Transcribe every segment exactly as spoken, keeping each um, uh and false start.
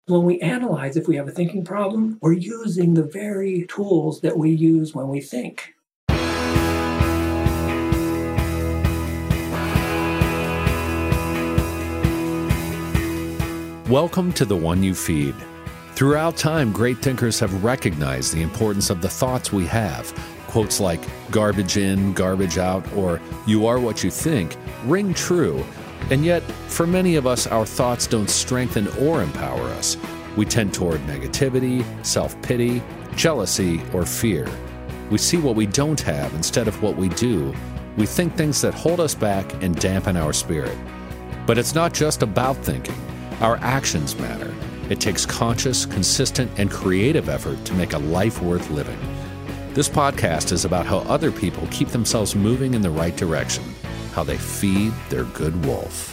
When we analyze if we have a thinking problem, we're using the very tools that we use when we think. Welcome to The One You Feed. Throughout time, great thinkers have recognized the importance of the thoughts we have. Quotes like garbage in, garbage out, or you are what you think ring true. And yet, for many of us, our thoughts don't strengthen or empower us. We tend toward negativity, self-pity, jealousy, or fear. We see what we don't have instead of what we do. We think things that hold us back and dampen our spirit. But it's not just about thinking. Our actions matter. It takes conscious, consistent, and creative effort to make a life worth living. This podcast is about how other people keep themselves moving in the right direction, how they feed their good wolf.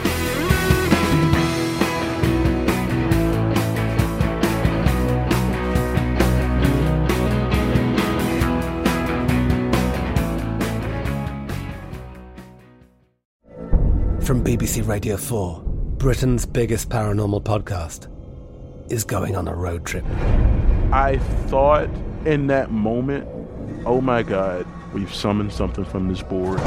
From B B C Radio four, Britain's biggest paranormal podcast is going on a road trip. I thought in that moment, oh my God, we've summoned something from this board.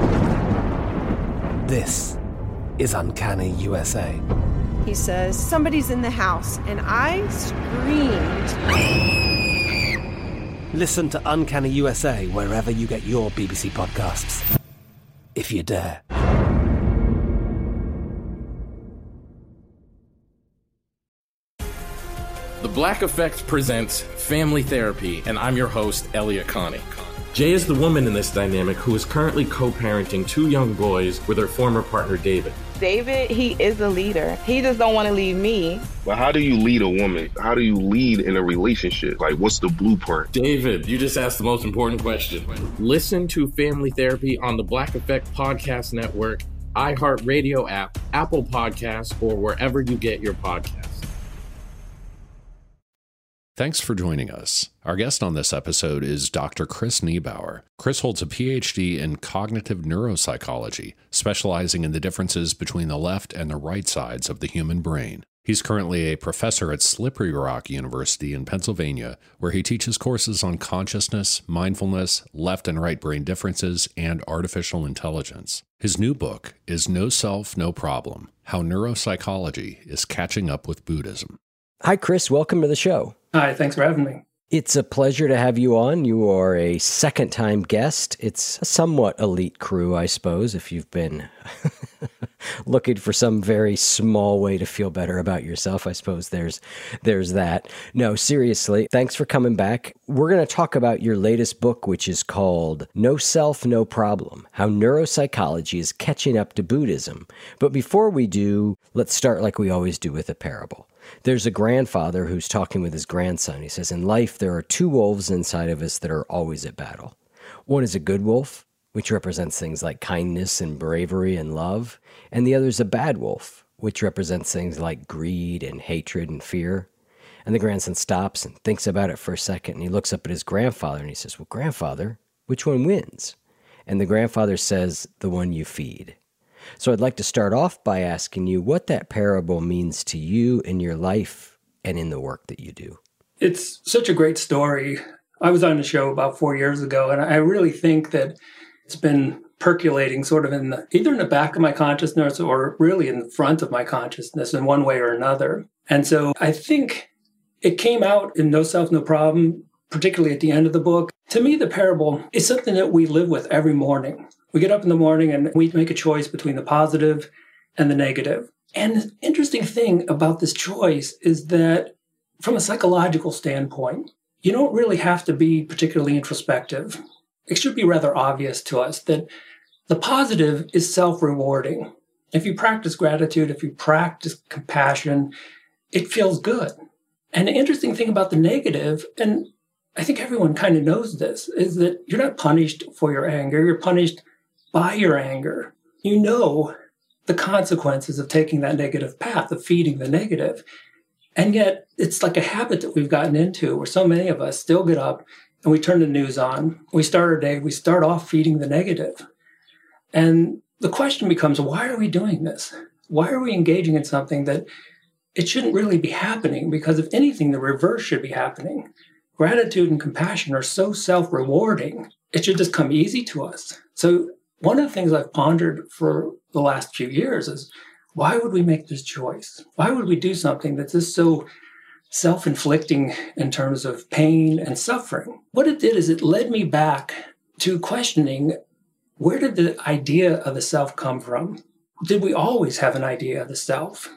This is Uncanny U S A. He says, somebody's in the house, and I screamed. Listen to Uncanny U S A wherever you get your B B C podcasts, if you dare. The Black Effect presents Family Therapy, and I'm your host, Elliot Connie. Jay is the woman in this dynamic who is currently co-parenting two young boys with her former partner, David. David, he is a leader. He just don't want to leave me. But how do you lead a woman? How do you lead in a relationship? Like, what's the blueprint? David, you just asked the most important question. Listen to Family Therapy on the Black Effect Podcast Network, iHeartRadio app, Apple Podcasts, or wherever you get your podcasts. Thanks for joining us. Our guest on this episode is Doctor Chris Niebauer. Chris holds a P H D in cognitive neuropsychology, specializing in the differences between the left and the right sides of the human brain. He's currently a professor at Slippery Rock University in Pennsylvania, where he teaches courses on consciousness, mindfulness, left and right brain differences, and artificial intelligence. His new book is No Self, No Problem: How Neuropsychology is Catching Up with Buddhism. Hi, Chris. Welcome to the show. Hi, thanks for having me. It's a pleasure to have you on. You are a second-time guest. It's a somewhat elite crew, I suppose, if you've been looking for some very small way to feel better about yourself. I suppose there's there's that. No, seriously, thanks for coming back. We're going to talk about your latest book, which is called No Self, No Problem: How Neuropsychology is Catching Up to Buddhism. But before we do, let's start like we always do with a parable. There's a grandfather who's talking with his grandson. He says, in life, there are two wolves inside of us that are always at battle. One is a good wolf, which represents things like kindness and bravery and love. And the other is a bad wolf, which represents things like greed and hatred and fear. And the grandson stops and thinks about it for a second. And he looks up at his grandfather and he says, well, grandfather, which one wins? And the grandfather says, the one you feed. So I'd like to start off by asking you what that parable means to you in your life and in the work that you do. It's such a great story. I was on a show about four years ago, and I really think that it's been percolating sort of in the, either in the back of my consciousness or really in the front of my consciousness in one way or another. And so I think it came out in No Self, No Problem, particularly at the end of the book. To me, the parable is something that we live with every morning. We get up in the morning and we make a choice between the positive and the negative. And the interesting thing about this choice is that from a psychological standpoint, you don't really have to be particularly introspective. It should be rather obvious to us that the positive is self-rewarding. If you practice gratitude, if you practice compassion, it feels good. And the interesting thing about the negative, and I think everyone kind of knows this, is that you're not punished for your anger. You're punished by your anger. You know the consequences of taking that negative path, of feeding the negative. And yet it's like a habit that we've gotten into where so many of us still get up and we turn the news on. We start our day, we start off feeding the negative. And the question becomes, why are we doing this? Why are we engaging in something that it shouldn't really be happening, because if anything, the reverse should be happening. Gratitude and compassion are so self-rewarding, it should just come easy to us. So one of the things I've pondered for the last few years is, why would we make this choice? Why would we do something that's just so self-inflicting in terms of pain and suffering? What it did is it led me back to questioning, where did the idea of the self come from? Did we always have an idea of the self?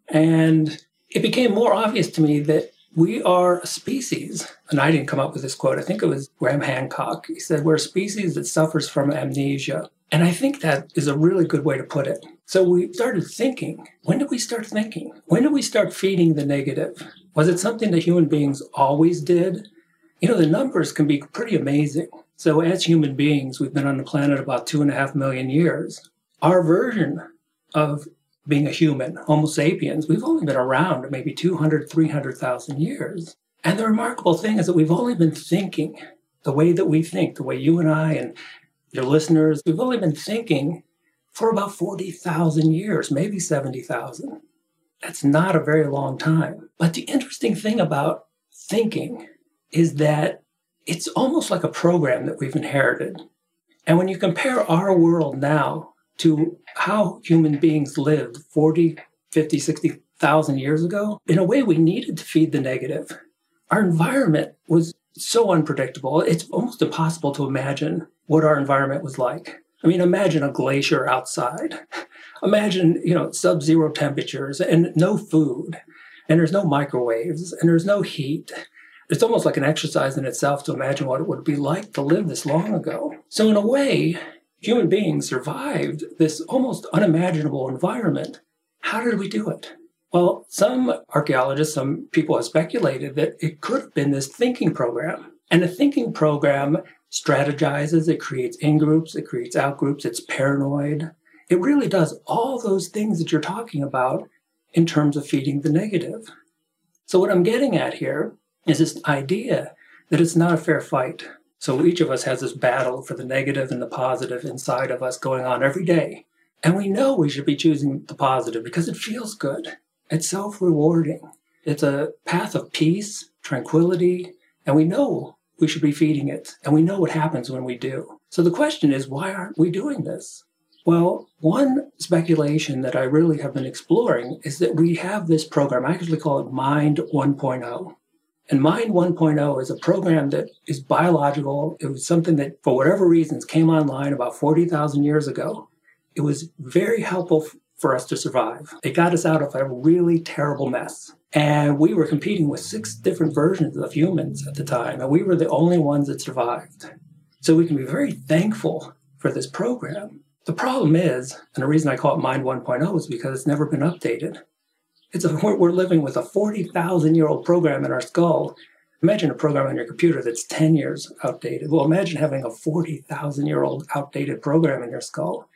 And it became more obvious to me that we are a species. And I didn't come up with this quote. I think it was Graham Hancock. He said, we're a species that suffers from amnesia. And I think that is a really good way to put it. So we started thinking. When did we start thinking? When did we start feeding the negative? Was it something that human beings always did? You know, the numbers can be pretty amazing. So as human beings, we've been on the planet about two and a half million years. Our version of being a human, Homo sapiens, we've only been around maybe two hundred, three hundred thousand years. And the remarkable thing is that we've only been thinking the way that we think, the way you and I and your listeners, we've only been thinking for about forty thousand years, maybe seventy thousand. That's not a very long time. But the interesting thing about thinking is that it's almost like a program that we've inherited. And when you compare our world now to how human beings lived forty, fifty, sixty thousand years ago, in a way we needed to feed the negative. Our environment was so unpredictable. It's almost impossible to imagine what our environment was like. I mean, imagine a glacier outside. Imagine, you know, sub-zero temperatures and no food, and there's no microwaves, and there's no heat. It's almost like an exercise in itself to imagine what it would be like to live this long ago. So in a way, human beings survived this almost unimaginable environment. How did we do it? Well, some archaeologists, some people have speculated that it could have been this thinking program. And a thinking program strategizes, it creates in-groups, it creates out-groups, it's paranoid. It really does all those things that you're talking about in terms of feeding the negative. So what I'm getting at here is this idea that it's not a fair fight. So each of us has this battle for the negative and the positive inside of us going on every day. And we know we should be choosing the positive because it feels good. It's self-rewarding. It's a path of peace, tranquility, and we know we should be feeding it. And we know what happens when we do. So the question is, why aren't we doing this? Well, one speculation that I really have been exploring is that we have this program. I actually call it Mind one point oh. And Mind one point oh is a program that is biological. It was something that, for whatever reasons, came online about forty thousand years ago. It was very helpful f- for us to survive. It got us out of a really terrible mess. And we were competing with six different versions of humans at the time, and we were the only ones that survived. So we can be very thankful for this program. The problem is, and the reason I call it Mind one point oh is because it's never been updated. It's a, we're living with a forty thousand year old program in our skull. Imagine a program on your computer that's ten years outdated. Well, imagine having a forty thousand year old outdated program in your skull.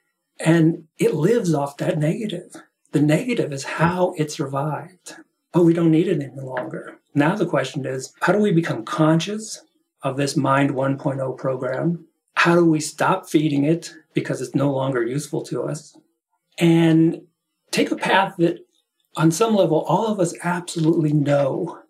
And it lives off that negative. The negative is how it survived. But we don't need it any longer. Now the question is, how do we become conscious of this Mind one point oh program? How do we stop feeding it because it's no longer useful to us? And take a path that on some level, all of us absolutely know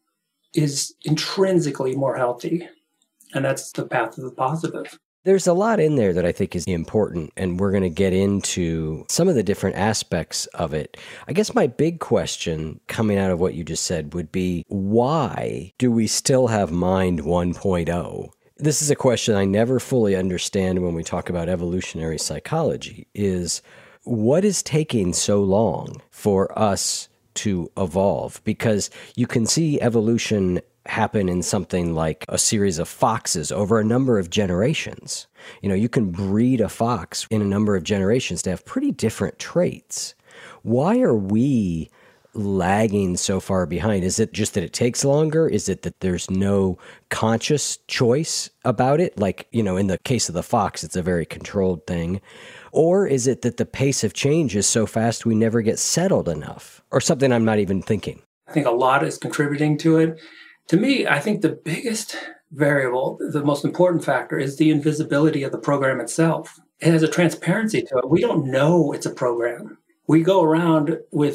is intrinsically more healthy. And that's the path of the positive. There's a lot in there that I think is important, and we're going to get into some of the different aspects of it. I guess my big question coming out of what you just said would be, why do we still have Mind one point oh? This is a question I never fully understand when we talk about evolutionary psychology, is what is taking so long for us to evolve? Because you can see evolution happen in something like a series of foxes over a number of generations. You know, you can breed a fox in a number of generations to have pretty different traits. Why are we lagging so far behind? Is it just that it takes longer? Is it that there's no conscious choice about it? Like, you know, in the case of the fox, it's a very controlled thing. Or is it that the pace of change is so fast we never get settled enough? Or something I'm not even thinking? I think a lot is contributing to it. To me, I think the biggest variable, the most important factor, is the invisibility of the program itself. It has a transparency to it. We don't know it's a program. We go around with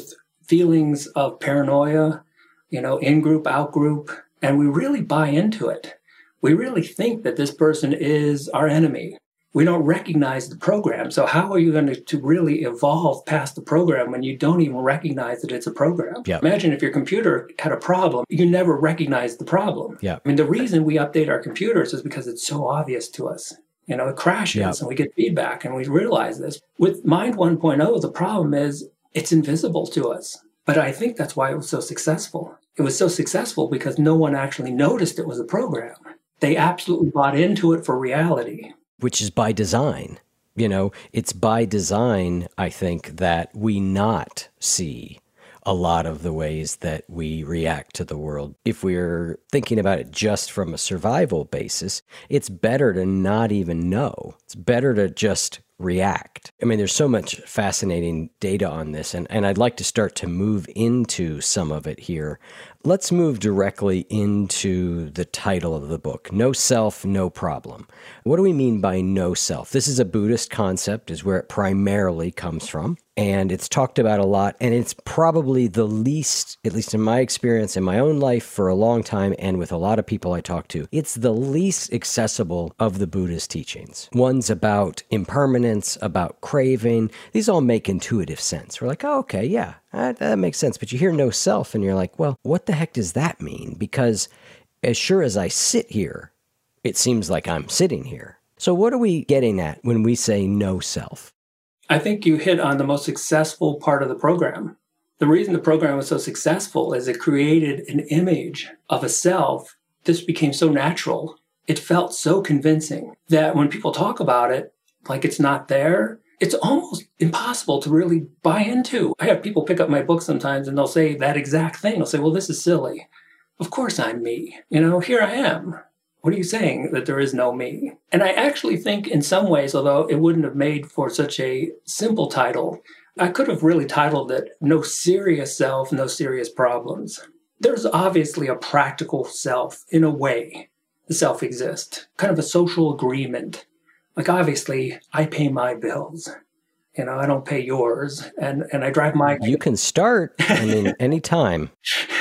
feelings of paranoia, you know, in-group, out-group, and we really buy into it. We really think that this person is our enemy. We don't recognize the program. So how are you going to, to really evolve past the program when you don't even recognize that it's a program? Yeah. Imagine if your computer had a problem, you never recognize the problem. Yeah. I mean, the reason we update our computers is because it's so obvious to us. You know, it crashes Yeah. and we get feedback and we realize this. With Mind one point oh, the problem is it's invisible to us. But I think that's why it was so successful. It was so successful because no one actually noticed it was a program. They absolutely bought into it for reality. Which is by design. You know, it's by design, I think, that we not see a lot of the ways that we react to the world. If we're thinking about it just from a survival basis, it's better to not even know. It's better to just react. I mean, there's so much fascinating data on this, and, and I'd like to start to move into some of it here. Let's move directly into the title of the book, No Self, No Problem. What do we mean by no self? This is a Buddhist concept, is where it primarily comes from, and it's talked about a lot, and it's probably the least, at least in my experience, in my own life for a long time, and with a lot of people I talk to, it's the least accessible of the Buddhist teachings. One's about impermanence, about craving. These all make intuitive sense. We're like, oh, okay, yeah, that, that makes sense. But you hear no self, and you're like, well, what the heck does that mean? Because as sure as I sit here, it seems like I'm sitting here. So what are we getting at when we say no self? I think you hit on the most successful part of the program. The reason the program was so successful is it created an image of a self. This became so natural. It felt so convincing that when people talk about it, like it's not there, it's almost impossible to really buy into. I have people pick up my book sometimes and they'll say that exact thing. They'll say, well, this is silly. Of course I'm me. You know, here I am. What are you saying, that there is no me? And I actually think in some ways, although it wouldn't have made for such a simple title, I could have really titled it No Serious Self, No Serious Problems. There's obviously a practical self in a way. The self exists, kind of a social agreement. Like obviously I pay my bills. You know, I don't pay yours. And, and I drive my... You can start, I mean, anytime.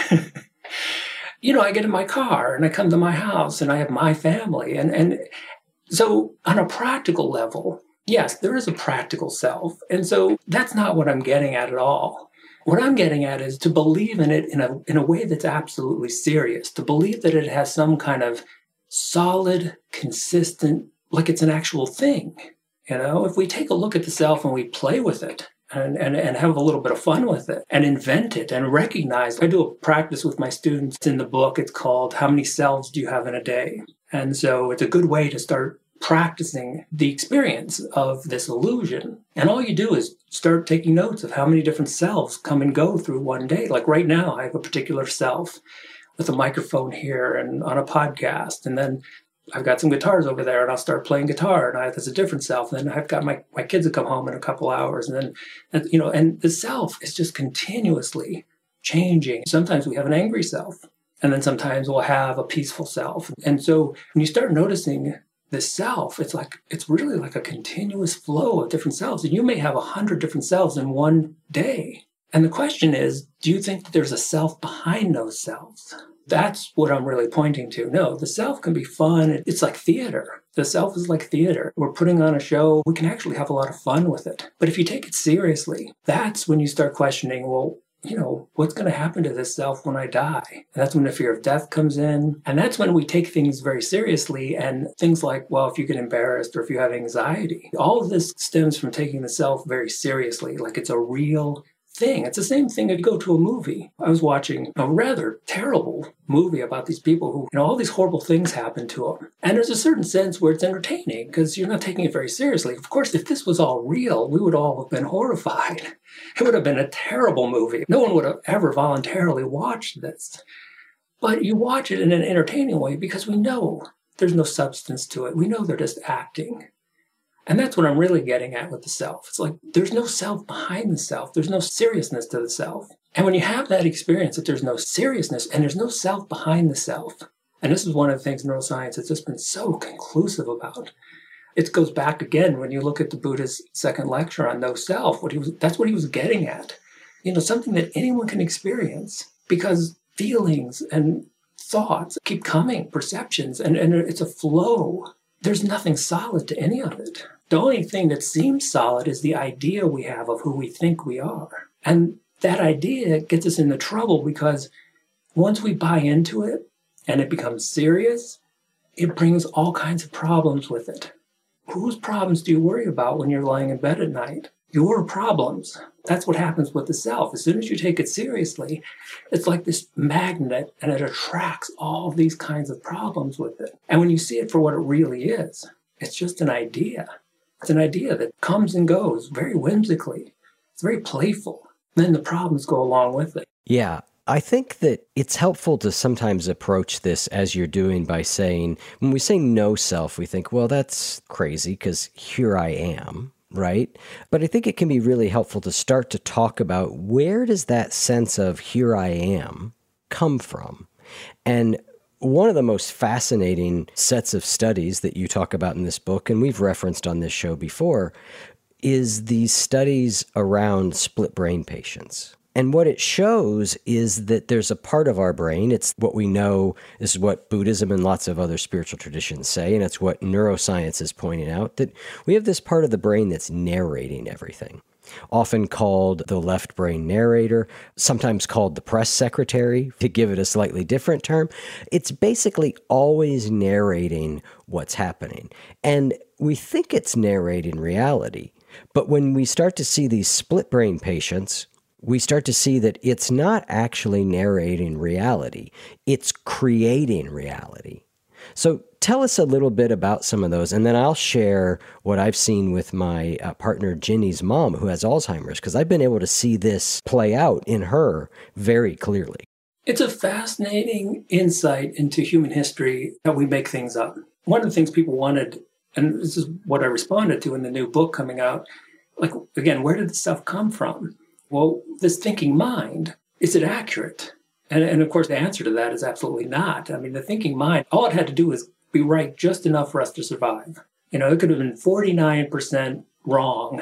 You know, I get in my car and I come to my house and I have my family. And, and so on a practical level, yes, there is a practical self. And so that's not what I'm getting at at all. What I'm getting at is to believe in it in a, in a way that's absolutely serious, to believe that it has some kind of solid, consistent, like it's an actual thing. You know, if we take a look at the self and we play with it, And, and, and have a little bit of fun with it and invent it and recognize. I do a practice with my students in the book. It's called How Many Selves Do You Have in a Day? And so it's a good way to start practicing the experience of this illusion. And all you do is start taking notes of how many different selves come and go through one day. Like right now, I have a particular self with a microphone here and on a podcast. And then I've got some guitars over there and I'll start playing guitar and I, that's a different self. And then I've got my, my kids that come home in a couple hours. And then, you know, and the self is just continuously changing. Sometimes we have an angry self and then sometimes we'll have a peaceful self. And so when you start noticing the self, it's like, it's really like a continuous flow of different selves. And you may have a hundred different selves in one day. And the question is, do you think that there's a self behind those selves? That's what I'm really pointing to. No, the self can be fun. It's like theater. The self is like theater. We're putting on a show. We can actually have a lot of fun with it. But if you take it seriously, that's when you start questioning, well, you know, what's going to happen to this self when I die? And that's when the fear of death comes in. And that's when we take things very seriously. And things like, well, if you get embarrassed or if you have anxiety, all of this stems from taking the self very seriously, like it's a real thing. It's the same thing if you go to a movie. I was watching a rather terrible movie about these people who, you know, all these horrible things happen to them. And there's a certain sense where it's entertaining because you're not taking it very seriously. Of course, if this was all real, we would all have been horrified. It would have been a terrible movie. No one would have ever voluntarily watched this. But you watch it in an entertaining way because we know there's no substance to it. We know they're just acting. And that's what I'm really getting at with the self. It's like there's no self behind the self. There's no seriousness to the self. And when you have that experience that there's no seriousness and there's no self behind the self, and this is one of the things neuroscience has just been so conclusive about. It goes back again when you look at the Buddha's second lecture on no self. What he was, that's what he was getting at. you know, something that anyone can experience, because feelings and thoughts keep coming, perceptions, and, and it's a flow. There's nothing solid to any of it. The only thing that seems solid is the idea we have of who we think we are. And that idea gets us into trouble because once we buy into it and it becomes serious, it brings all kinds of problems with it. Whose problems do you worry about when you're lying in bed at night? Your problems. That's what happens with the self. As soon as you take it seriously, it's like this magnet, and it attracts all of these kinds of problems with it. And when you see it for what it really is, it's just an idea. It's an idea that comes and goes very whimsically. It's very playful. And then the problems go along with it. Yeah. I think that it's helpful to sometimes approach this as you're doing by saying, when we say no self, we think, well, that's crazy because here I am, right? But I think it can be really helpful to start to talk about where does that sense of here I am come from? And one of the most fascinating sets of studies that you talk about in this book, and we've referenced on this show before, is these studies around split brain patients. And what it shows is that there's a part of our brain, it's what we know, this is what Buddhism and lots of other spiritual traditions say, and it's what neuroscience is pointing out, that we have this part of the brain that's narrating everything, often called the left brain narrator, sometimes called the press secretary, to give it a slightly different term. It's basically always narrating what's happening. And we think it's narrating reality, but when we start to see these split brain patients, we start to see that it's not actually narrating reality. It's creating reality. So tell us a little bit about some of those, and then I'll share what I've seen with my uh, partner Ginny's mom, who has Alzheimer's, because I've been able to see this play out in her very clearly. It's a fascinating insight into human history that we make things up. One of the things people wanted, and this is what I responded to in the new book coming out, like, again, where did this stuff come from? Well, this thinking mind, is it accurate? And, and of course, the answer to that is absolutely not. I mean, the thinking mind, all it had to do was be right just enough for us to survive. You know, it could have been forty-nine percent wrong.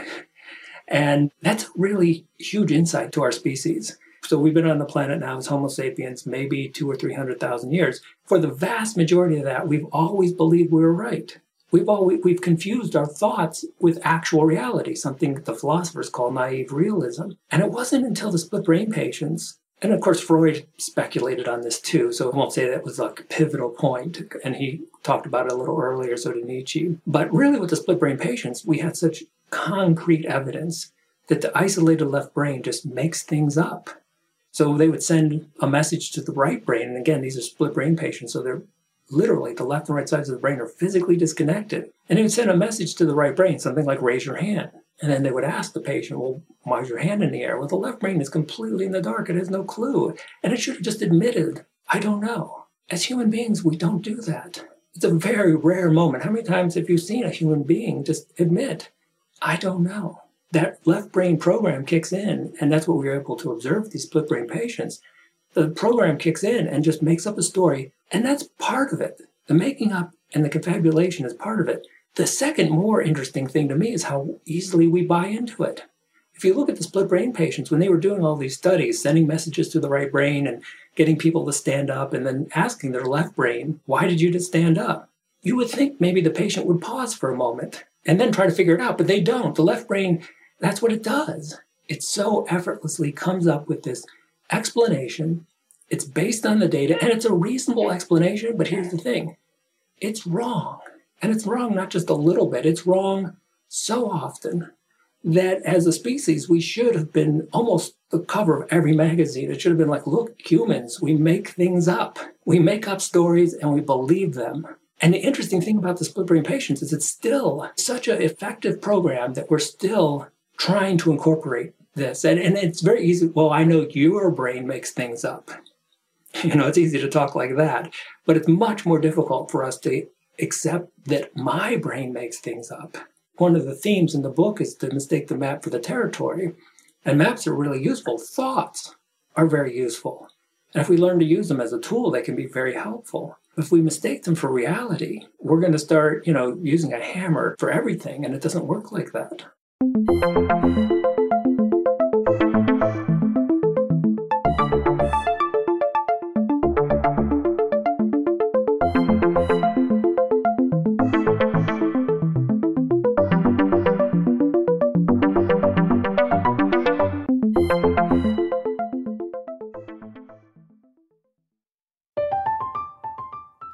And that's a really huge insight to our species. So we've been on the planet now as Homo sapiens, maybe two or three hundred thousand years. For the vast majority of that, we've always believed we were right. We've always, we've confused our thoughts with actual reality, something that the philosophers call naive realism. And it wasn't until the split brain patients, and of course Freud speculated on this too, so I won't say that was like a pivotal point, and he talked about it a little earlier, so did Nietzsche. But really with the split brain patients, we had such concrete evidence that the isolated left brain just makes things up. So they would send a message to the right brain, and again, these are split brain patients, so they're literally, the left and right sides of the brain are physically disconnected. And they would send a message to the right brain, something like raise your hand. And then they would ask the patient, well, why is your hand in the air? Well, the left brain is completely in the dark. It has no clue. And it should have just admitted, I don't know. As human beings, we don't do that. It's a very rare moment. How many times have you seen a human being just admit, I don't know? That left brain program kicks in, and that's what we were able to observe with these split brain patients. The program kicks in and just makes up a story, and that's part of it. The making up and the confabulation is part of it. The second more interesting thing to me is how easily we buy into it. If you look at the split brain patients, when they were doing all these studies, sending messages to the right brain and getting people to stand up and then asking their left brain, why did you just stand up? You would think maybe the patient would pause for a moment and then try to figure it out, but they don't. The left brain, that's what it does. It so effortlessly comes up with this explanation. It's based on the data, and it's a reasonable explanation, but here's the thing. It's wrong. And it's wrong not just a little bit. It's wrong so often that as a species, we should have been almost the cover of every magazine. It should have been like, look, humans, we make things up. We make up stories and we believe them. And the interesting thing about the split brain patients is it's still such an effective program that we're still trying to incorporate this. And, and it's very easy. Well, I know your brain makes things up. You know, it's easy to talk like that, but it's much more difficult for us to accept that my brain makes things up. One of the themes in the book is to mistake the map for the territory. And maps are really useful. Thoughts are very useful. And if we learn to use them as a tool, they can be very helpful. If we mistake them for reality, we're going to start, you know, using a hammer for everything, and it doesn't work like that.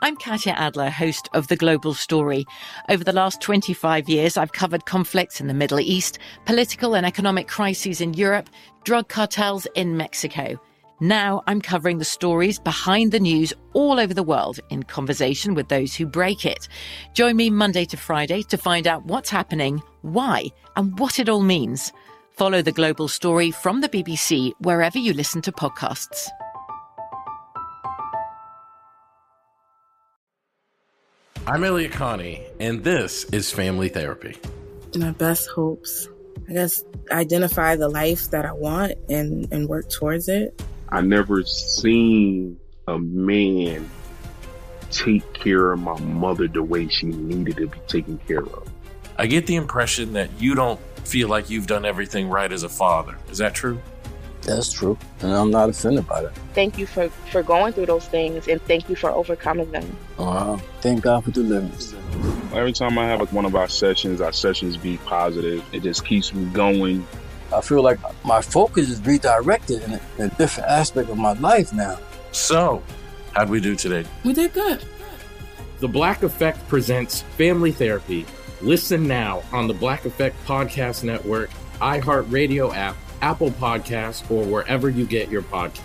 I'm Katya Adler, host of The Global Story. Over the last twenty-five years, I've covered conflicts in the Middle East, political and economic crises in Europe, drug cartels in Mexico. Now I'm covering the stories behind the news all over the world in conversation with those who break it. Join me Monday to Friday to find out what's happening, why, and what it all means. Follow The Global Story from the B B C wherever you listen to podcasts. I'm Elliot Connie, and this is Family Therapy. My best hopes, I guess, identify the life that I want and, and work towards it. I never seen a man take care of my mother the way she needed to be taken care of. I get the impression that you don't feel like you've done everything right as a father. Is that true? That's true, and I'm not offended by that. Thank you for, for going through those things, and thank you for overcoming them. Uh, thank God for deliverance. Every time I have like one of our sessions, our sessions be positive. It just keeps me going. I feel like my focus is redirected in a, in a different aspect of my life now. So, how'd we do today? We did good. The Black Effect presents Family Therapy. Listen now on the Black Effect Podcast Network, iHeartRadio app, Apple Podcasts, or wherever you get your podcasts.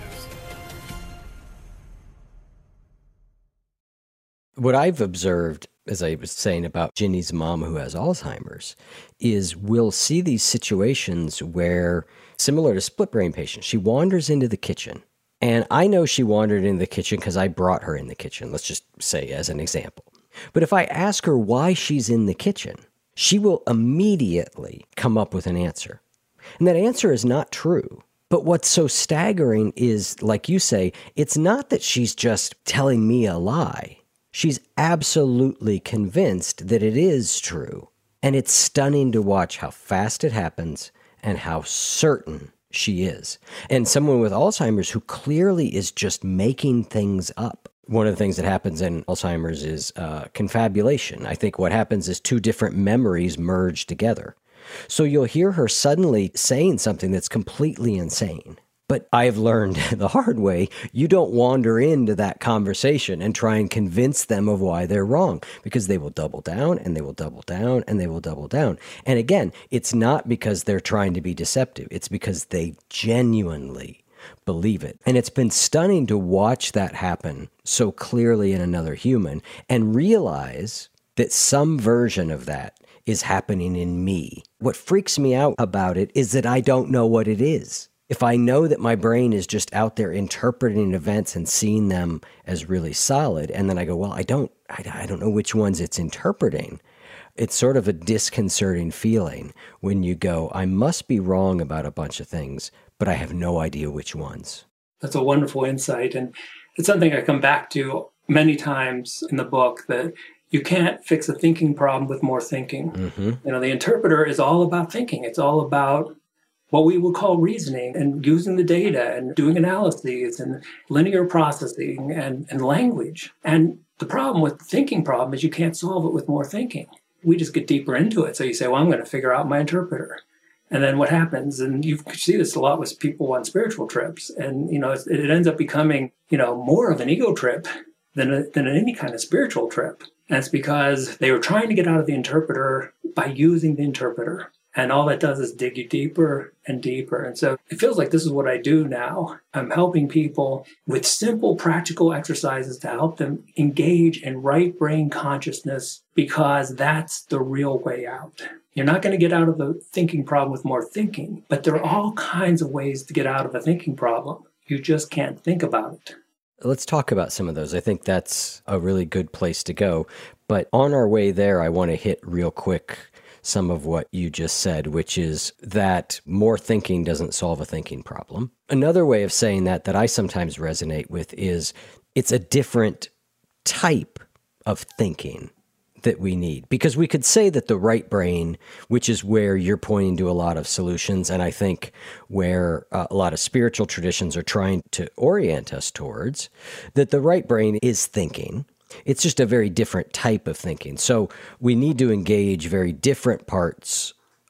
What I've observed, as I was saying about Ginny's mom who has Alzheimer's, is we'll see these situations where, similar to split brain patients, she wanders into the kitchen. And I know she wandered into the kitchen because I brought her in the kitchen, let's just say as an example. But if I ask her why she's in the kitchen, she will immediately come up with an answer. And that answer is not true. But what's so staggering is, like you say, it's not that she's just telling me a lie. She's absolutely convinced that it is true. And it's stunning to watch how fast it happens and how certain she is. And someone with Alzheimer's who clearly is just making things up. One of the things that happens in Alzheimer's is uh, confabulation. I think what happens is two different memories merge together. So you'll hear her suddenly saying something that's completely insane. But I've learned the hard way, you don't wander into that conversation and try and convince them of why they're wrong, because they will double down and they will double down and they will double down. And again, it's not because they're trying to be deceptive. It's because they genuinely believe it. And it's been stunning to watch that happen so clearly in another human and realize that some version of that is happening in me. What freaks me out about it is that I don't know what it is. If I know that my brain is just out there interpreting events and seeing them as really solid, and then I go, well, I don't, I, I don't know which ones it's interpreting. It's sort of a disconcerting feeling when you go, I must be wrong about a bunch of things, but I have no idea which ones. That's a wonderful insight. And it's something I come back to many times in the book, that you can't fix a thinking problem with more thinking. Mm-hmm. You know, the interpreter is all about thinking. It's all about what we would call reasoning and using the data and doing analyses and linear processing and, and language. And the problem with the thinking problem is you can't solve it with more thinking. We just get deeper into it. So you say, well, I'm going to figure out my interpreter. And then what happens, and you see this a lot with people on spiritual trips, and, you know, it, it ends up becoming, you know, more of an ego trip than, a, than any kind of spiritual trip. And it's because they were trying to get out of the interpreter by using the interpreter. And all that does is dig you deeper and deeper. And so it feels like this is what I do now. I'm helping people with simple, practical exercises to help them engage in right brain consciousness, because that's the real way out. You're not going to get out of the thinking problem with more thinking, but there are all kinds of ways to get out of a thinking problem. You just can't think about it. Let's talk about some of those. I think that's a really good place to go. But on our way there, I want to hit real quick some of what you just said, which is that more thinking doesn't solve a thinking problem. Another way of saying that that I sometimes resonate with is it's a different type of thinking that we need. Because we could say that the right brain, which is where you're pointing to a lot of solutions, and I think where uh, a lot of spiritual traditions are trying to orient us towards, that the right brain is thinking. It's just a very different type of thinking. So we need to engage very different parts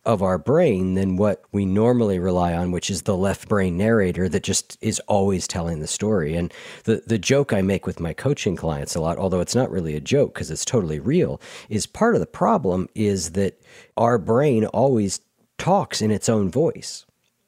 of our brain than what we normally rely on, which is the left brain narrator that just is always telling the story. And the, the joke I make with my coaching clients a lot, although it's not really a joke because it's totally real, is part of the problem is that our brain always talks in its own voice.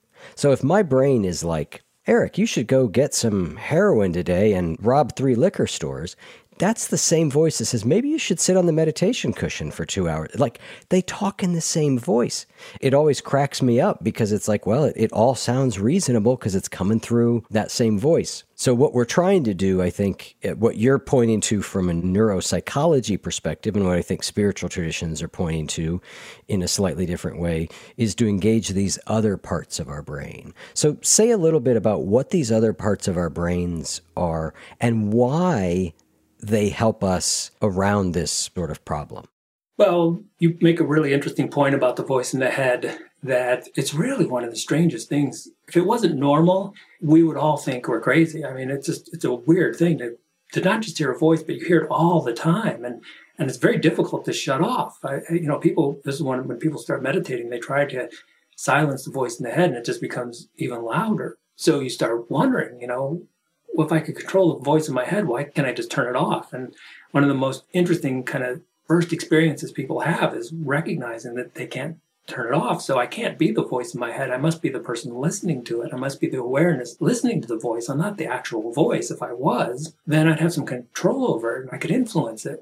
So if my brain is like, Eric, you should go get some heroin today and rob three liquor stores, that's the same voice that says, maybe you should sit on the meditation cushion for two hours. Like, they talk in the same voice. It always cracks me up because it's like, well, it, it all sounds reasonable because it's coming through that same voice. So what we're trying to do, I think, what you're pointing to from a neuropsychology perspective, and what I think spiritual traditions are pointing to in a slightly different way, is to engage these other parts of our brain. So say a little bit about what these other parts of our brains are and why they help us around this sort of problem. Well, you make a really interesting point about the voice in the head, that it's really one of the strangest things. If it wasn't normal, we would all think we're crazy. I mean, it's just, it's a weird thing to, to not just hear a voice, but you hear it all the time. And, and it's very difficult to shut off. I, you know, people, this is when, when people start meditating, they try to silence the voice in the head and it just becomes even louder. So you start wondering, you know, well, if I could control the voice in my head, why can't I just turn it off? And one of the most interesting kind of first experiences people have is recognizing that they can't turn it off. So I can't be the voice in my head. I must be the person listening to it. I must be the awareness listening to the voice. I'm not the actual voice. If I was, then I'd have some control over it and I could influence it.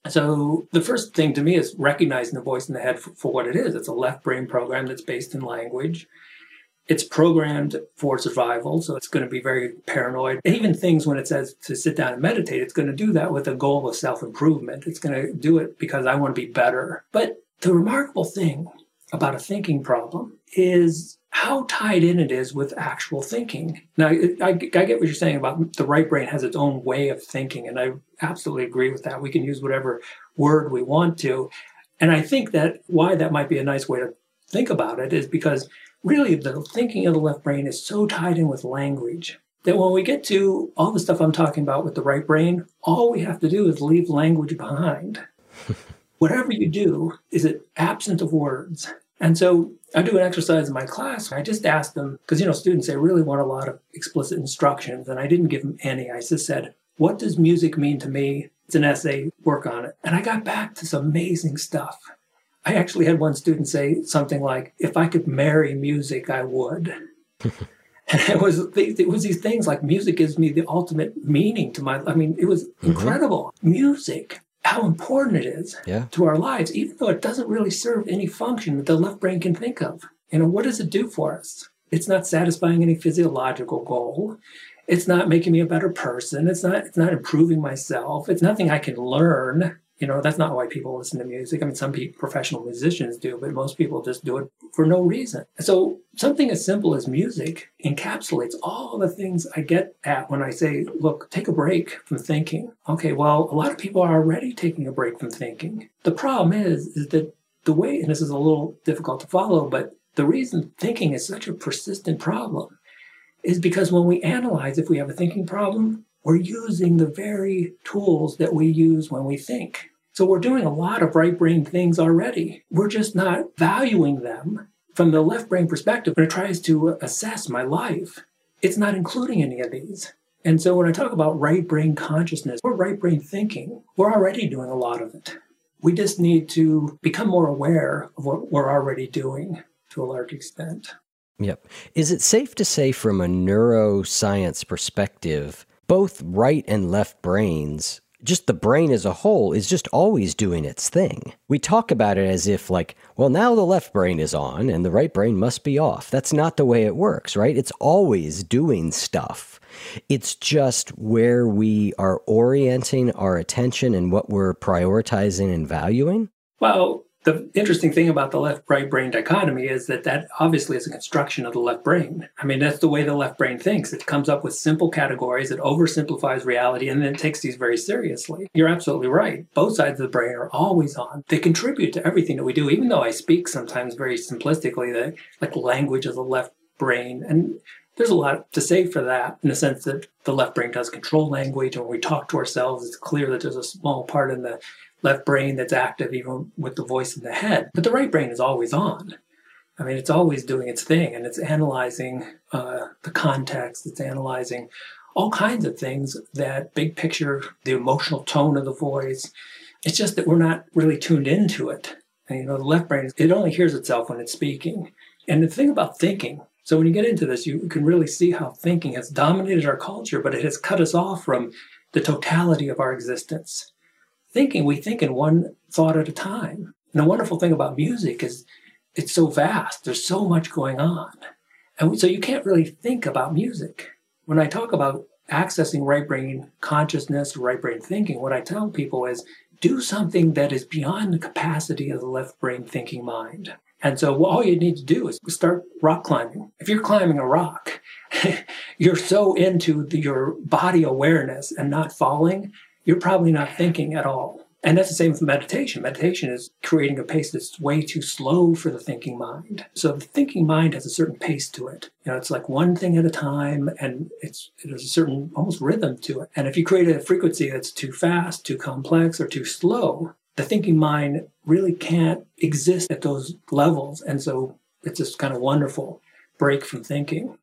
So the first thing to me is recognizing the voice in the head for, for what it is. It's a left brain program that's based in language. It's programmed for survival, so it's going to be very paranoid. And even things when it says to sit down and meditate, it's going to do that with a goal of self-improvement. It's going to do it because I want to be better. But the remarkable thing about a thinking problem is how tied in it is with actual thinking. Now, I, I get what you're saying about the right brain has its own way of thinking, and I absolutely agree with that. We can use whatever word we want to. And I think that why that might be a nice way to think about it is because really, the thinking of the left brain is so tied in with language that when we get to all the stuff I'm talking about with the right brain, all we have to do is leave language behind. Whatever you do, is it absent of words? And so I do an exercise in my class. I just asked them, because, you know, students, they really want a lot of explicit instructions, and I didn't give them any. I just said, what does music mean to me? It's an essay, work on it. And I got back to some amazing stuff. I actually had one student say something like, if I could marry music, I would. And it was, it was these things like music gives me the ultimate meaning to my, I mean, it was mm-hmm. incredible. Music, how important it is yeah. to our lives, even though it doesn't really serve any function that the left brain can think of. You know, what does it do for us? It's not satisfying any physiological goal. It's not making me a better person. It's not, it's not improving myself. It's nothing I can learn. You know, that's not why people listen to music. I mean, some people, professional musicians do, but most people just do it for no reason. So something as simple as music encapsulates all the things I get at when I say, look, take a break from thinking. Okay, well, a lot of people are already taking a break from thinking. The problem is, is that the way, and this is a little difficult to follow, but the reason thinking is such a persistent problem is because when we analyze if we have a thinking problem, we're using the very tools that we use when we think. So we're doing a lot of right brain things already. We're just not valuing them from the left brain perspective. When it tries to assess my life, it's not including any of these. And so when I talk about right brain consciousness or right brain thinking, we're already doing a lot of it. We just need to become more aware of what we're already doing to a large extent. Yep. Is it safe to say from a neuroscience perspective, both right and left brains, just the brain as a whole, is just always doing its thing? We talk about it as if like, well, now the left brain is on and the right brain must be off. That's not the way it works, right? It's always doing stuff. It's just where we are orienting our attention and what we're prioritizing and valuing. Well, the interesting thing about the left-right brain dichotomy is that that obviously is a construction of the left brain. I mean, that's the way the left brain thinks. It comes up with simple categories, it oversimplifies reality, and then it takes these very seriously. You're absolutely right. Both sides of the brain are always on. They contribute to everything that we do, even though I speak sometimes very simplistically, that like language of the left brain. And there's a lot to say for that in the sense that the left brain does control language. And when we talk to ourselves, it's clear that there's a small part in the left brain that's active even with the voice in the head. But the right brain is always on. I mean, it's always doing its thing, and it's analyzing uh, the context. It's analyzing all kinds of things, that big picture, the emotional tone of the voice. It's just that we're not really tuned into it. And, you know, the left brain, it only hears itself when it's speaking. And the thing about thinking, so when you get into this, you can really see how thinking has dominated our culture, but it has cut us off from the totality of our existence. Thinking, we think in one thought at a time. And the wonderful thing about music is it's so vast. There's so much going on. And so you can't really think about music. When I talk about accessing right brain consciousness, right brain thinking, what I tell people is do something that is beyond the capacity of the left brain thinking mind. And so all you need to do is start rock climbing. If you're climbing a rock, you're so into the, your body awareness and not falling, you're probably not thinking at all. And that's the same with meditation. Meditation is creating a pace that's way too slow for the thinking mind. So the thinking mind has a certain pace to it. You know, it's like one thing at a time, and it's there's a certain almost rhythm to it. And if you create a frequency that's too fast, too complex, or too slow, the thinking mind really can't exist at those levels. And so it's this kind of wonderful break from thinking.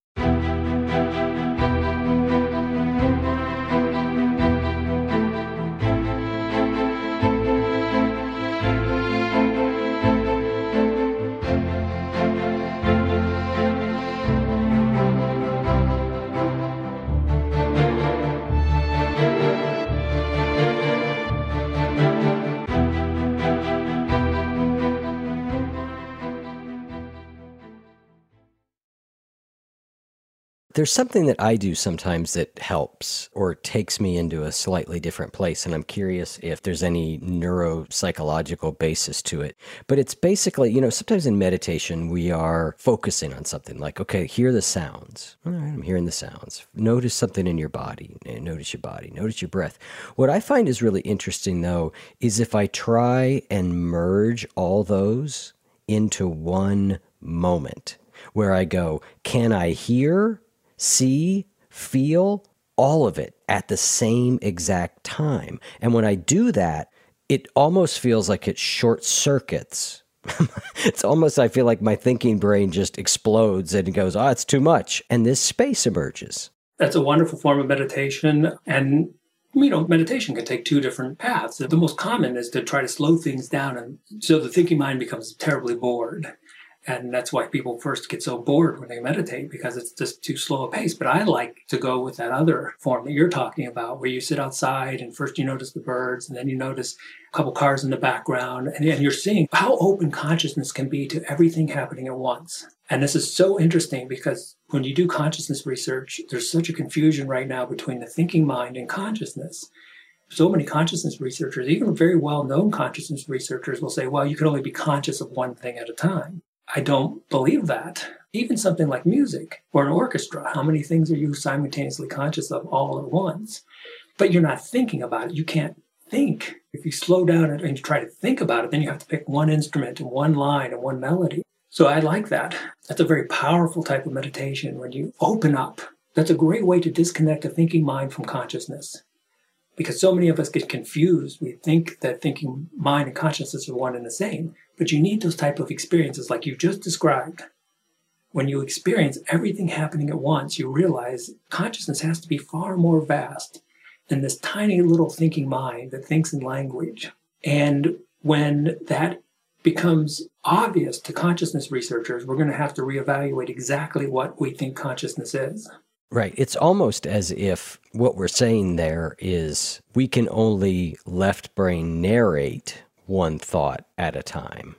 There's something that I do sometimes that helps or takes me into a slightly different place, and I'm curious if there's any neuropsychological basis to it. But it's basically, you know, sometimes in meditation we are focusing on something like, okay, hear the sounds. All right, I'm hearing the sounds. Notice something in your body. Notice your body. Notice your breath. What I find is really interesting, though, is if I try and merge all those into one moment where I go, can I hear, see, feel, all of it at the same exact time? And when I do that, it almost feels like it short circuits. It's almost, I feel like my thinking brain just explodes and it goes, oh, it's too much. And this space emerges. That's a wonderful form of meditation. And, you know, meditation can take two different paths. The most common is to try to slow things down, and so the thinking mind becomes terribly bored. And that's why people first get so bored when they meditate, because it's just too slow a pace. But I like to go with that other form that you're talking about, where you sit outside and first you notice the birds, and then you notice a couple cars in the background, and, and you're seeing how open consciousness can be to everything happening at once. And this is so interesting because when you do consciousness research, there's such a confusion right now between the thinking mind and consciousness. So many consciousness researchers, even very well-known consciousness researchers, will say, well, you can only be conscious of one thing at a time. I don't believe that. Even something like music or an orchestra, how many things are you simultaneously conscious of all at once? But you're not thinking about it. You can't think. If you slow down and you try to think about it, then you have to pick one instrument and one line and one melody. So I like that. That's a very powerful type of meditation when you open up. That's a great way to disconnect a thinking mind from consciousness. Because so many of us get confused. We think that thinking mind and consciousness are one and the same. But you need those type of experiences like you just described. When you experience everything happening at once, you realize consciousness has to be far more vast than this tiny little thinking mind that thinks in language. And when that becomes obvious to consciousness researchers, we're going to have to reevaluate exactly what we think consciousness is. Right. It's almost as if what we're saying there is we can only left brain narrate one thought at a time.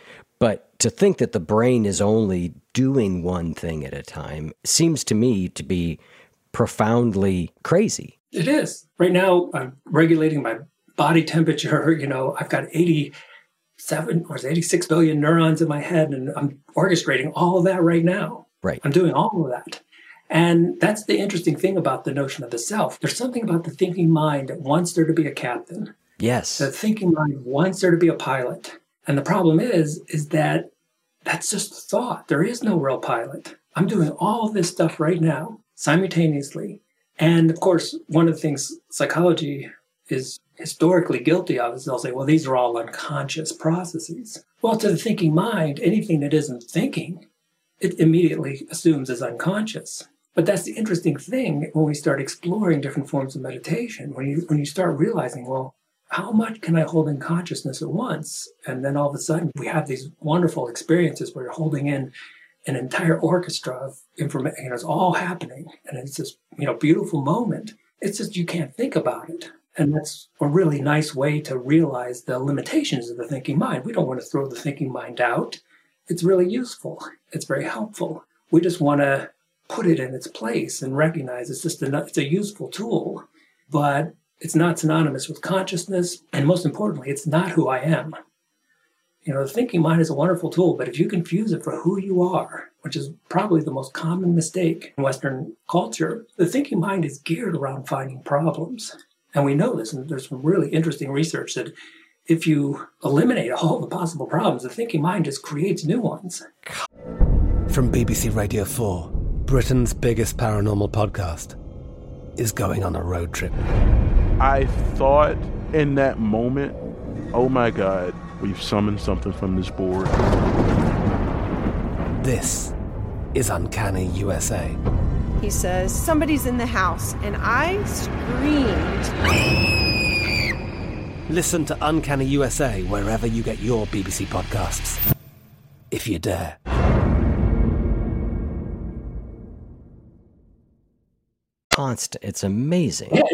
But to think that the brain is only doing one thing at a time seems to me to be profoundly crazy. It is. Right now, I'm regulating my body temperature. You know, I've got eighty-seven or eighty-six billion neurons in my head, and I'm orchestrating all of that right now. Right. I'm doing all of that. And that's the interesting thing about the notion of the self. There's something about the thinking mind that wants there to be a captain. Yes. The thinking mind wants there to be a pilot. And the problem is, is that that's just a thought. There is no real pilot. I'm doing all of this stuff right now, simultaneously. And of course, one of the things psychology is historically guilty of is they'll say, well, these are all unconscious processes. Well, to the thinking mind, anything that isn't thinking, it immediately assumes is unconscious. But that's the interesting thing when we start exploring different forms of meditation, when you when you start realizing, well, how much can I hold in consciousness at once? And then all of a sudden we have these wonderful experiences where you're holding in an entire orchestra of information. You know, it's all happening. And it's this, you know, beautiful moment. It's just you can't think about it. And that's a really nice way to realize the limitations of the thinking mind. We don't want to throw the thinking mind out. It's really useful. It's very helpful. We just want to put it in its place and recognize it's just a, it's a useful tool, but it's not synonymous with consciousness. And most importantly, it's not who I am. You know, the thinking mind is a wonderful tool, but if you confuse it for who you are, which is probably the most common mistake in Western culture, the thinking mind is geared around finding problems. And we know this, and there's some really interesting research that if you eliminate all the possible problems, the thinking mind just creates new ones. From B B C Radio four, Britain's biggest paranormal podcast is going on a road trip. I thought in that moment, oh my God, we've summoned something from this board. This is Uncanny U S A. He says, somebody's in the house, and I screamed. Listen to Uncanny U S A wherever you get your B B C podcasts, if you dare. Constant. It's amazing. Yeah,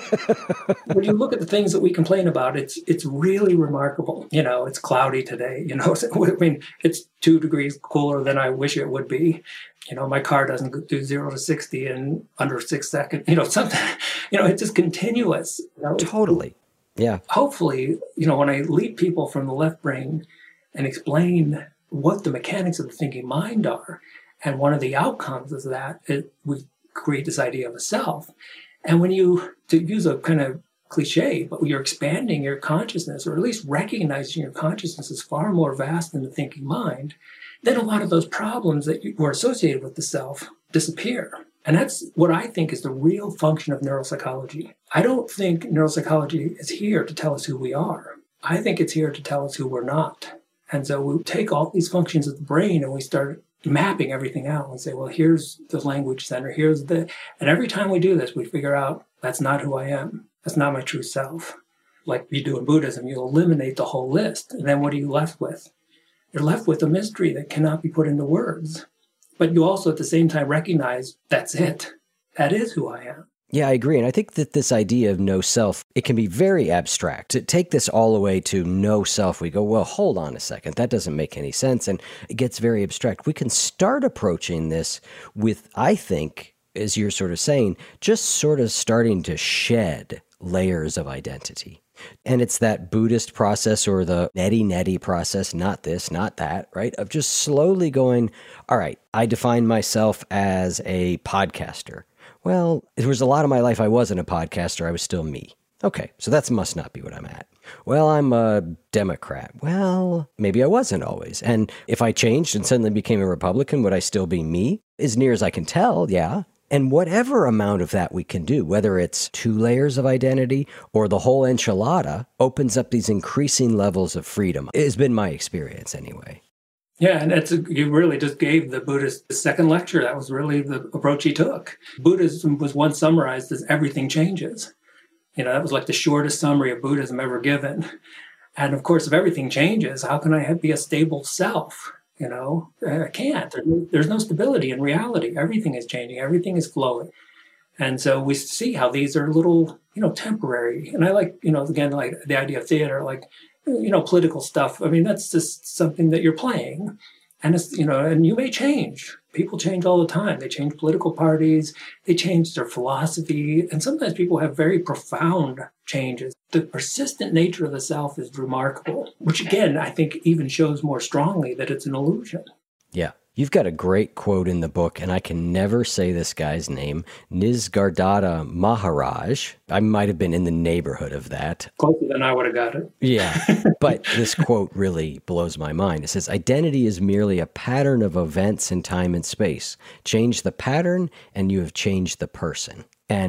when you look at the things that we complain about, it's it's really remarkable. You know, it's cloudy today. You know, I mean, it's two degrees cooler than I wish it would be. You know, my car doesn't do zero to sixty in under six seconds. You know, something. You know, it's just continuous. You know? Totally. Yeah. Hopefully, you know, when I lead people from the left brain and explain what the mechanics of the thinking mind are, and one of the outcomes is that it, we create this idea of a self. And when you, to use a kind of cliche, but you're expanding your consciousness, or at least recognizing your consciousness is far more vast than the thinking mind, then a lot of those problems that were associated with the self disappear. And that's what I think is the real function of neuropsychology. I don't think neuropsychology is here to tell us who we are. I think it's here to tell us who we're not. And so we take all these functions of the brain and we start mapping everything out and say, well, here's the language center, here's the, and every time we do this, we figure out that's not who I am. That's not my true self. Like you do in Buddhism, you eliminate the whole list. And then what are you left with? You're left with a mystery that cannot be put into words. But you also at the same time recognize that's it. That is who I am. Yeah, I agree. And I think that this idea of no self, it can be very abstract. To take this all the way to no self, we go, well, hold on a second. That doesn't make any sense. And it gets very abstract. We can start approaching this with, I think, as you're sort of saying, just sort of starting to shed layers of identity. And it's that Buddhist process or the neti-neti process, not this, not that, right? Of just slowly going, all right, I define myself as a podcaster. Well, there was a lot of my life I wasn't a podcaster. I was still me. Okay, so that must not be what I'm at. Well, I'm a Democrat. Well, maybe I wasn't always. And if I changed and suddenly became a Republican, would I still be me? As near as I can tell, yeah. And whatever amount of that we can do, whether it's two layers of identity or the whole enchilada, opens up these increasing levels of freedom. It has been my experience anyway. Yeah, and that's a, you really just gave the Buddhist the second lecture. That was really the approach he took. Buddhism was once summarized as everything changes. You know, that was like the shortest summary of Buddhism ever given. And of course, if everything changes, how can I be a stable self? You know, I can't. There's no stability in reality. Everything is changing. Everything is flowing. And so we see how these are little, you know, temporary. And I like, you know, again, like the idea of theater, like, you know, political stuff. I mean, that's just something that you're playing. And, it's, you know, and you may change. People change all the time. They change political parties. They change their philosophy. And sometimes people have very profound changes. The persistent nature of the self is remarkable, which again, I think even shows more strongly that it's an illusion. Yeah. You've got a great quote in the book, and I can never say this guy's name, Nisargadatta Maharaj. I might have been in the neighborhood of that. Closer than I would have got it. Yeah, but this quote really blows my mind. It says, identity is merely a pattern of events in time and space. Change the pattern, and you have changed the person. And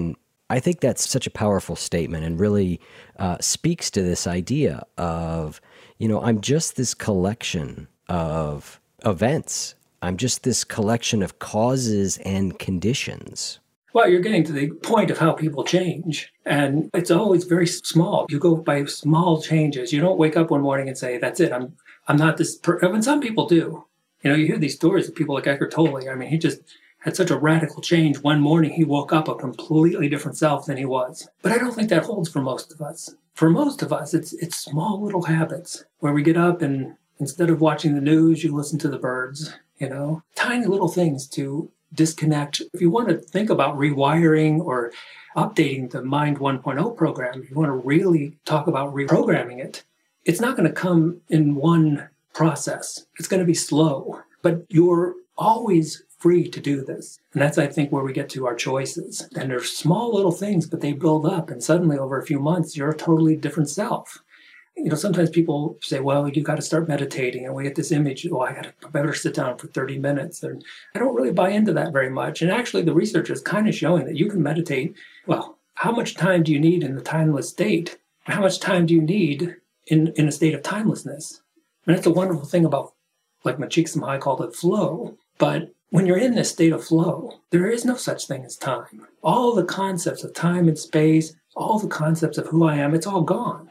I think that's such a powerful statement and really uh, speaks to this idea of, you know, I'm just this collection of events. I'm just this collection of causes and conditions. Well, you're getting to the point of how people change. And it's always very small. You go by small changes. You don't wake up one morning and say, that's it. I'm I'm not this person. And some people do. You know, you hear these stories of people like Eckhart Tolle. I mean, he just had such a radical change. One morning, he woke up a completely different self than he was. But I don't think that holds for most of us. For most of us, it's it's small little habits where we get up and instead of watching the news, you listen to the birds, you know, tiny little things to disconnect. If you want to think about rewiring or updating the Mind one point oh program, if you want to really talk about reprogramming it, it's not going to come in one process. It's going to be slow, but you're always free to do this. And that's, I think, where we get to our choices. And they're small little things, but they build up. And suddenly over a few months, you're a totally different self. You know, sometimes people say, well, you got to start meditating. And we get this image, oh, I got to better sit down for thirty minutes. And I don't really buy into that very much. And actually, the research is kind of showing that you can meditate. Well, how much time do you need in the timeless state? How much time do you need in, in a state of timelessness? And that's a wonderful thing about, like Csikszentmihalyi called it, flow. But when you're in this state of flow, there is no such thing as time. All the concepts of time and space, all the concepts of who I am, it's all gone.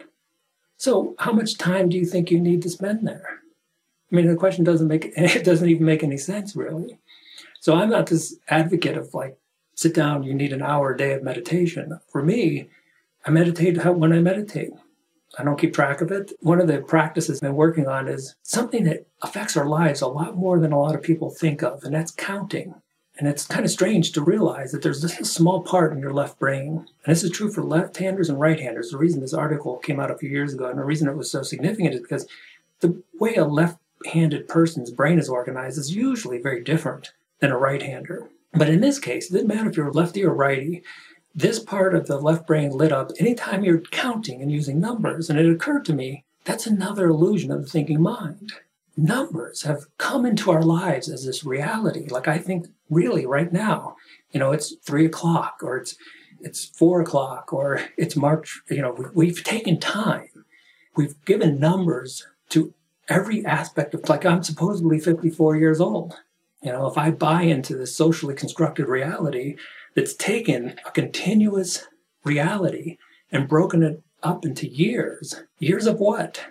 So how much time do you think you need to spend there? I mean, the question doesn't make, it doesn't even make any sense, really. So I'm not this advocate of like, sit down, you need an hour a day of meditation. For me, I meditate when I meditate. I don't keep track of it. One of the practices I've been working on is something that affects our lives a lot more than a lot of people think of, and that's counting. And it's kind of strange to realize that there's this small part in your left brain. And this is true for left-handers and right-handers. The reason this article came out a few years ago, and the reason it was so significant is because the way a left-handed person's brain is organized is usually very different than a right-hander. But in this case, it doesn't matter if you're lefty or righty, this part of the left brain lit up anytime you're counting and using numbers. And it occurred to me, that's another illusion of the thinking mind. Numbers have come into our lives as this reality. Like I think really right now, you know, it's three o'clock or it's it's four o'clock or it's March. You know, we've taken time. We've given numbers to every aspect of, like I'm supposedly fifty-four years old. You know, if I buy into this socially constructed reality that's taken a continuous reality and broken it up into years, years of what?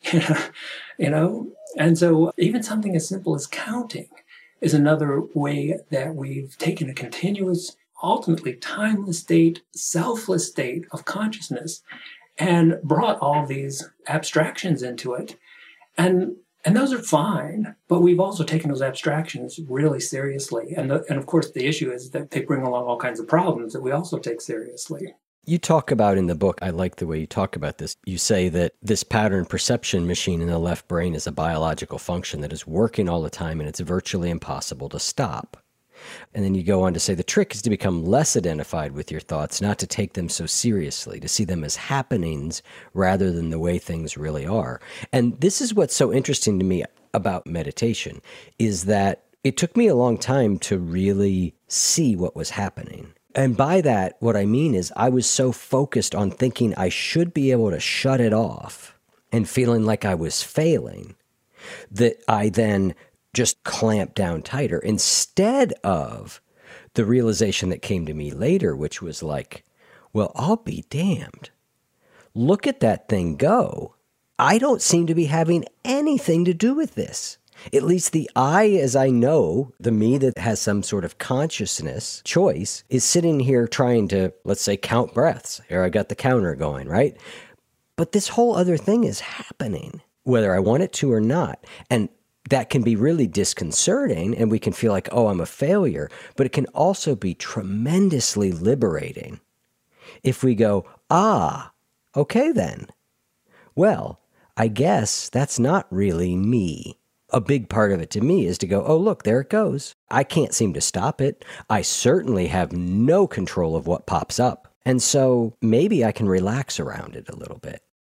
You know, and so even something as simple as counting is another way that we've taken a continuous, ultimately timeless state, selfless state of consciousness and brought all these abstractions into it. And and those are fine, but we've also taken those abstractions really seriously. And the, and of course, the issue is that they bring along all kinds of problems that we also take seriously. You talk about in the book, I like the way you talk about this. You say that this pattern perception machine in the left brain is a biological function that is working all the time and it's virtually impossible to stop. And then you go on to say the trick is to become less identified with your thoughts, not to take them so seriously, to see them as happenings rather than the way things really are. And this is what's so interesting to me about meditation, is that it took me a long time to really see what was happening. And by that, what I mean is I was so focused on thinking I should be able to shut it off and feeling like I was failing that I then just clamped down tighter instead of the realization that came to me later, which was like, well, I'll be damned. Look at that thing go. I don't seem to be having anything to do with this. At least the I, as I know, the me that has some sort of consciousness choice, is sitting here trying to, let's say, count breaths. Here I got the counter going, right? But this whole other thing is happening, whether I want it to or not. And that can be really disconcerting, and we can feel like, oh, I'm a failure. But it can also be tremendously liberating if we go, ah, okay then. Well, I guess that's not really me. A big part of it to me is to go, oh, look, there it goes. I can't seem to stop it. I certainly have no control of what pops up. And so maybe I can relax around it a little bit.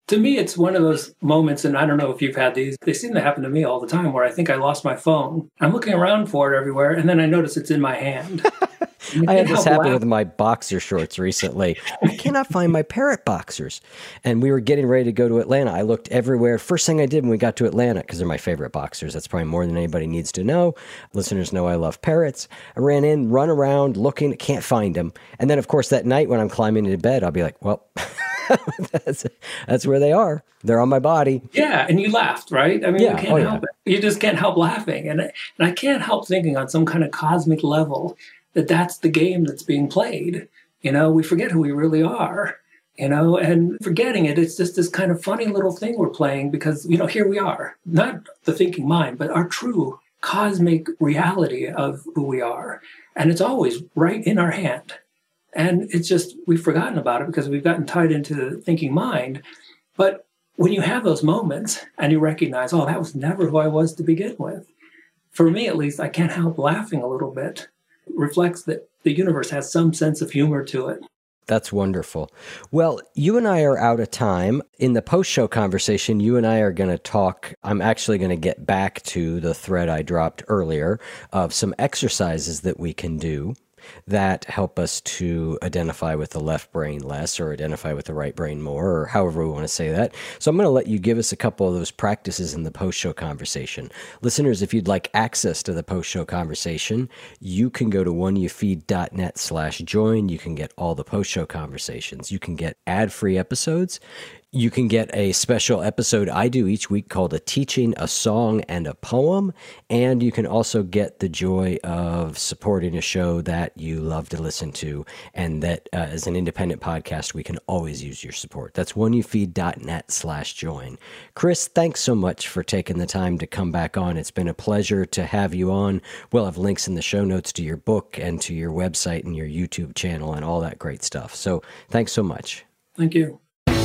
To me, it's one of those moments, and I don't know if you've had these, they seem to happen to me all the time, where I think I lost my phone. I'm looking around for it everywhere, and then I notice it's in my hand. I had this happen with my boxer shorts recently. I cannot find my Parrot boxers. And we were getting ready to go to Atlanta. I looked everywhere. First thing I did when we got to Atlanta, because they're my favorite boxers, that's probably more than anybody needs to know. Listeners know I love parrots. I ran in, run around, looking, can't find them. And then, of course, that night when I'm climbing into bed, I'll be like, well, that's, that's where they are. They're on my body. Yeah, and you laughed, right? I mean, yeah. you can't oh, help yeah. it. You just can't help laughing. And, and I can't help thinking on some kind of cosmic level that that's the game that's being played. You know, we forget who we really are, you know, and forgetting it, it's just this kind of funny little thing we're playing because, you know, here we are, not the thinking mind, but our true cosmic reality of who we are. And it's always right in our hand. And it's just, we've forgotten about it because we've gotten tied into the thinking mind. But when you have those moments and you recognize, oh, that was never who I was to begin with. For me, at least, I can't help laughing a little bit. Reflects that the universe has some sense of humor to it. That's wonderful. Well, you and I are out of time. In the post-show conversation, you and I are going to talk. I'm actually going to get back to the thread I dropped earlier of some exercises that we can do that help us to identify with the left brain less or identify with the right brain more, or however we want to say that. So I'm going to let you give us a couple of those practices in the post-show conversation. Listeners, if you'd like access to the post-show conversation, you can go to oneyoufeed.net slash join. You can get all the post-show conversations. You can get ad-free episodes. You can get a special episode I do each week called A Teaching, a Song, and a Poem. And you can also get the joy of supporting a show that you love to listen to. And that uh, as an independent podcast, we can always use your support. That's oneyoufeed.net slash join. Chris, thanks so much for taking the time to come back on. It's been a pleasure to have you on. We'll have links in the show notes to your book and to your website and your YouTube channel and all that great stuff. So thanks so much. Thank you.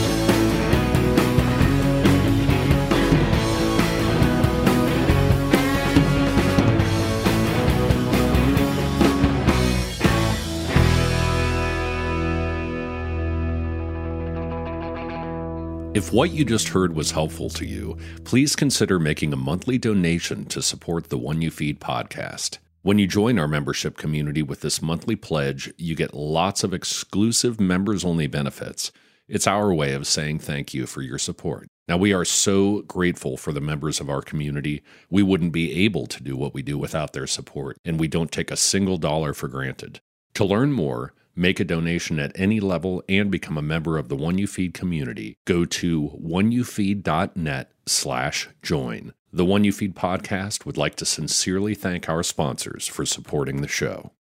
If what you just heard was helpful to you, please consider making a monthly donation to support the One You Feed podcast. When you join our membership community with this monthly pledge, you get lots of exclusive members-only benefits. It's our way of saying thank you for your support. Now, we are so grateful for the members of our community. We wouldn't be able to do what we do without their support, and we don't take a single dollar for granted. To learn more, make a donation at any level, and become a member of the One You Feed community, go to oneyoufeed.net slash join. The One You Feed podcast would like to sincerely thank our sponsors for supporting the show.